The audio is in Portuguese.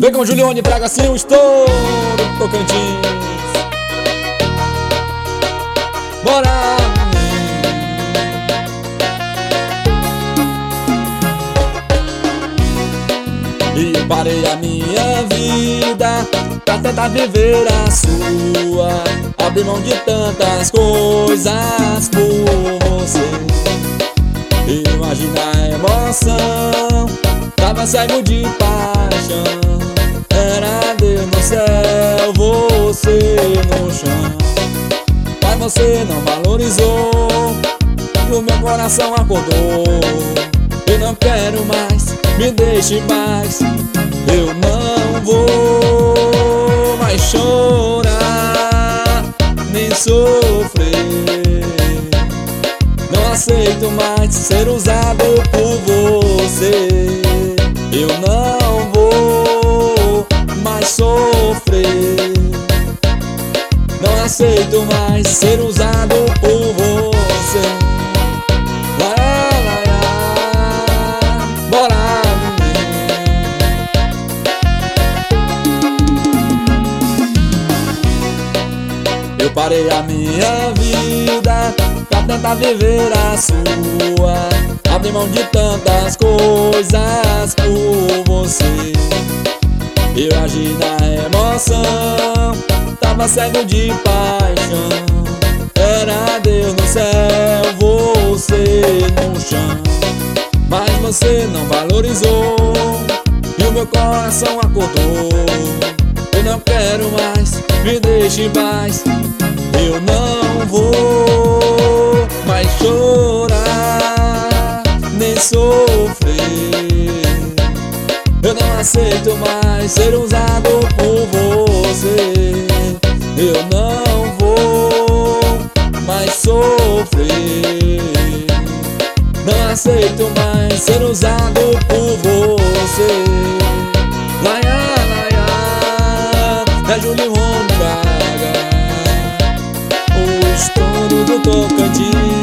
Vem com Julione, traga assim o estouro do Tocantins. Bora! E eu parei a minha vida pra tentar viver a sua. Abri mão de tantas coisas por você. Imagina a emoção, tava cego de paixão. Era Deus no céu, você no chão. Mas você não valorizou e o meu coração acordou. Eu não quero mais, me deixe em paz. Eu não vou mais chorar, nem sofrer. Não aceito mais ser usado por você. Eu não vou mais sofrer. Não aceito mais ser usado por você. Bora! Eu parei a minha vida pra tentar viver a sua. Abri mão de tantas coisas por você. Eu agi na emoção, tava cego de paixão. Era Deus no céu, você no chão. Mas você não valorizou e o meu coração acordou. Eu não quero mais, me deixe em paz. Eu não vou mais chorar, nem sofrer. Eu não aceito mais ser usado por você. Eu não vou mais sofrer. Não aceito mais ser usado por você. Laia, laia, é Julione Braga, o estouro do Tocantins.